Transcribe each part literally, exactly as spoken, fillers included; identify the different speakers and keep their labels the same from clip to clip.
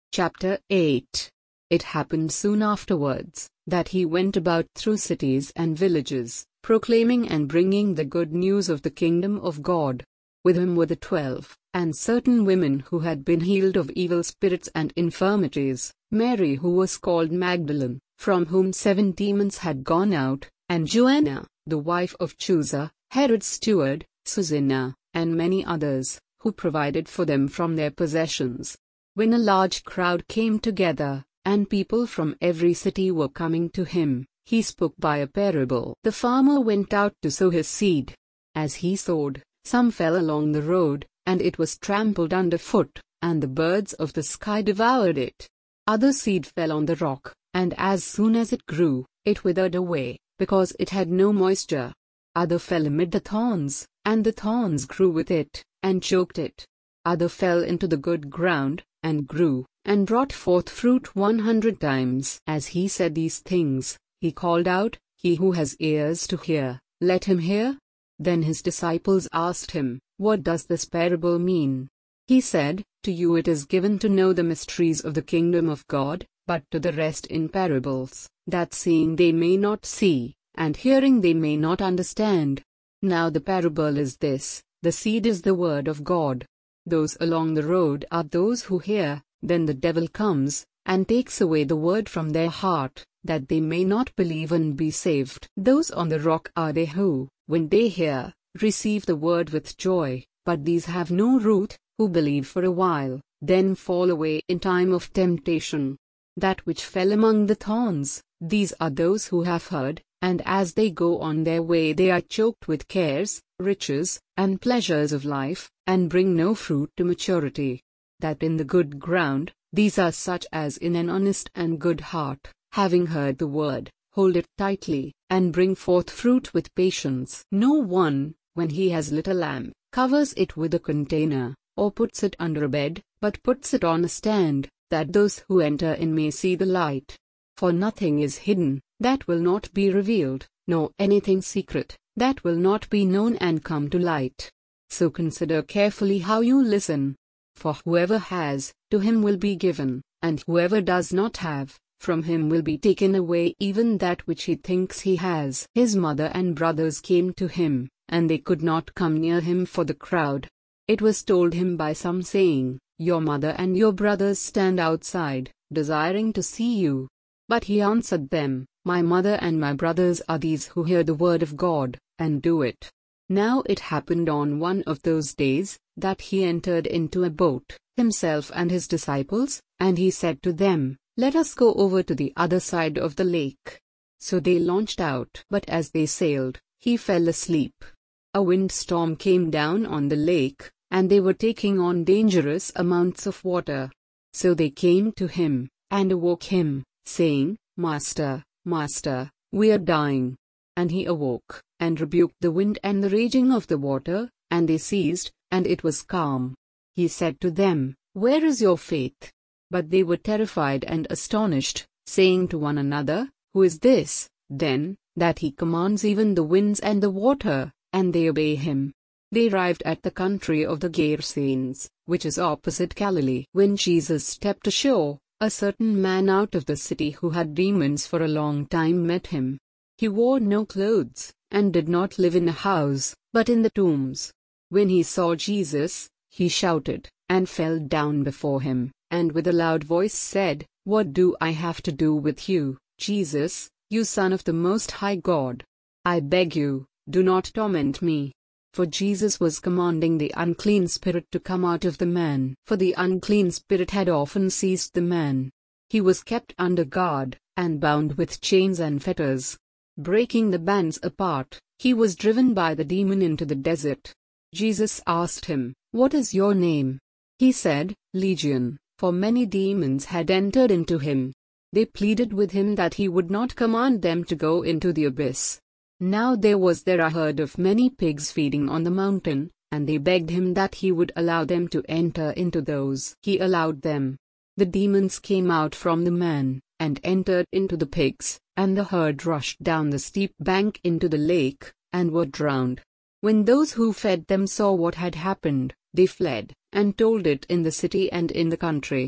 Speaker 1: Chapter eight. It happened soon afterwards, that he went about through cities and villages, proclaiming and bringing the good news of the kingdom of God. With him were the twelve, and certain women who had been healed of evil spirits and infirmities, Mary who was called Magdalene, from whom seven demons had gone out, and Joanna, the wife of Chuza, Herod's steward, Susanna, and many others, who provided for them from their possessions. When a large crowd came together, and people from every city were coming to him, he spoke by a parable. The farmer went out to sow his seed. As he sowed, some fell along the road, and it was trampled underfoot, and the birds of the sky devoured it. Other seed fell on the rock, and as soon as it grew, it withered away, because it had no moisture. Other fell amid the thorns, and the thorns grew with it, and choked it. Other fell into the good ground, and grew, and brought forth fruit one hundred times. As he said these things, he called out, "He who has ears to hear, let him hear." Then his disciples asked him, "What does this parable mean?" He said, "To you it is given to know the mysteries of the kingdom of God, but to the rest in parables, that seeing they may not see, and hearing they may not understand. Now the parable is this: the seed is the word of God. Those along the road are those who hear, then the devil comes, and takes away the word from their heart, that they may not believe and be saved. Those on the rock are they who, when they hear, receive the word with joy, but these have no root, who believe for a while, then fall away in time of temptation. That which fell among the thorns, these are those who have heard, and as they go on their way they are choked with cares, riches, and pleasures of life, and bring no fruit to maturity. That in the good ground, these are such as in an honest and good heart, having heard the word, hold it tightly, and bring forth fruit with patience. No one, when he has lit a lamp, covers it with a container, or puts it under a bed, but puts it on a stand, that those who enter in may see the light. For nothing is hidden, that will not be revealed, nor anything secret, that will not be known and come to light. So consider carefully how you listen. For whoever has, to him will be given, and whoever does not have, from him will be taken away even that which he thinks he has. His mother and brothers came to him, and they could not come near him for the crowd. It was told him by some, saying, "Your mother and your brothers stand outside, desiring to see you." But he answered them, "My mother and my brothers are these who hear the word of God, and do it." Now it happened on one of those days, that he entered into a boat, himself and his disciples, and he said to them, "Let us go over to the other side of the lake." So they launched out. But as they sailed, he fell asleep. A windstorm came down on the lake, and they were taking on dangerous amounts of water. So they came to him, and awoke him, saying, "Master, Master, we are dying." And he awoke, and rebuked the wind and the raging of the water, and they ceased, and it was calm. He said to them, "Where is your faith?" But they were terrified and astonished, saying to one another, "Who is this, then, that he commands even the winds and the water, and they obey him?" They arrived at the country of the Gerasenes, which is opposite Galilee. When Jesus stepped ashore, a certain man out of the city who had demons for a long time met him. He wore no clothes, and did not live in a house, but in the tombs. When he saw Jesus, he shouted, and fell down before him, and with a loud voice said, "What do I have to do with you, Jesus, you Son of the Most High God? I beg you, do not torment me." For Jesus was commanding the unclean spirit to come out of the man. For the unclean spirit had often seized the man. He was kept under guard, and bound with chains and fetters. Breaking the bands apart, he was driven by the demon into the desert. Jesus asked him, "What is your name?" He said, "Legion," for many demons had entered into him. They pleaded with him that he would not command them to go into the abyss. Now there was there a herd of many pigs feeding on the mountain, and they begged him that he would allow them to enter into those. He allowed them. The demons came out from the man, and entered into the pigs, and the herd rushed down the steep bank into the lake, and were drowned. When those who fed them saw what had happened, they fled, and told it in the city and in the country.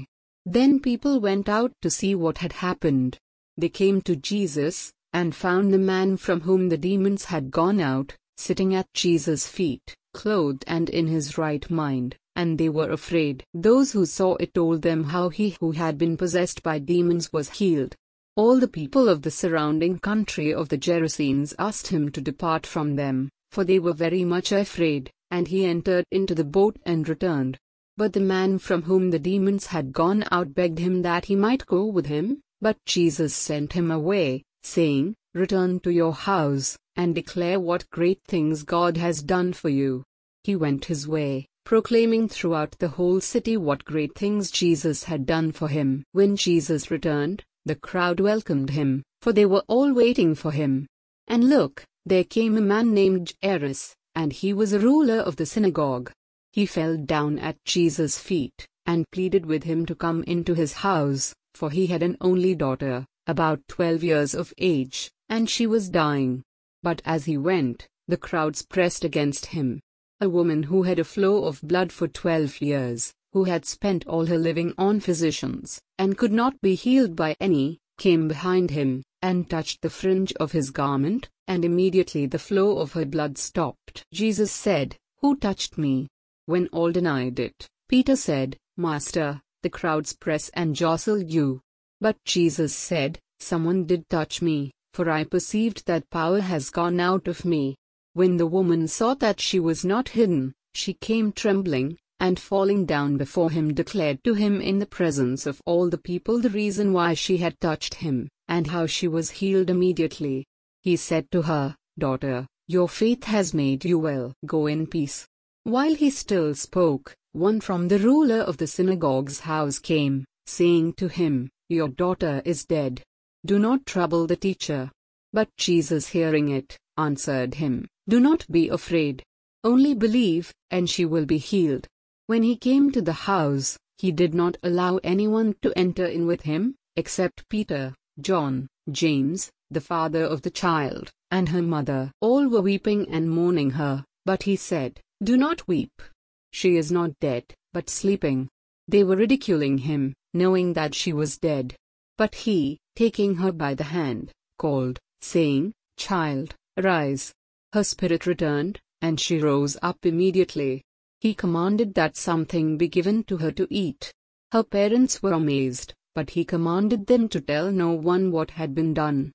Speaker 1: Then people went out to see what had happened. They came to Jesus, and found the man from whom the demons had gone out, sitting at Jesus' feet, clothed and in his right mind, and they were afraid. Those who saw it told them how he who had been possessed by demons was healed. All the people of the surrounding country of the Gerasenes asked him to depart from them, for they were very much afraid, and he entered into the boat and returned. But the man from whom the demons had gone out begged him that he might go with him, but Jesus sent him away, saying, "Return to your house, and declare what great things God has done for you." He went his way, proclaiming throughout the whole city what great things Jesus had done for him. When Jesus returned, the crowd welcomed him, for they were all waiting for him. And look, there came a man named Jairus, and he was a ruler of the synagogue. He fell down at Jesus' feet, and pleaded with him to come into his house, for he had an only daughter, about twelve years of age, and she was dying. But as he went, the crowds pressed against him. A woman who had a flow of blood for twelve years, who had spent all her living on physicians, and could not be healed by any, came behind him, and touched the fringe of his garment, and immediately the flow of her blood stopped. Jesus said, "Who touched me?" When all denied it, Peter said, "Master, the crowds press and jostle you." But Jesus said, "Someone did touch me, for I perceived that power has gone out of me." When the woman saw that she was not hidden, she came trembling, and falling down before him declared to him in the presence of all the people the reason why she had touched him, and how she was healed immediately. He said to her, "Daughter, your faith has made you well. Go in peace." While he still spoke, one from the ruler of the synagogue's house came, saying to him, "Your daughter is dead. Do not trouble the teacher." But Jesus, hearing it, answered him, "Do not be afraid. Only believe, and she will be healed." When he came to the house, he did not allow anyone to enter in with him, except Peter, John, James, the father of the child, and her mother. All were weeping and mourning her, but he said, "Do not weep. She is not dead, but sleeping." They were ridiculing him, knowing that she was dead. But he, taking her by the hand, called, saying, "Child, arise." Her spirit returned, and she rose up immediately. He commanded that something be given to her to eat. Her parents were amazed, but he commanded them to tell no one what had been done.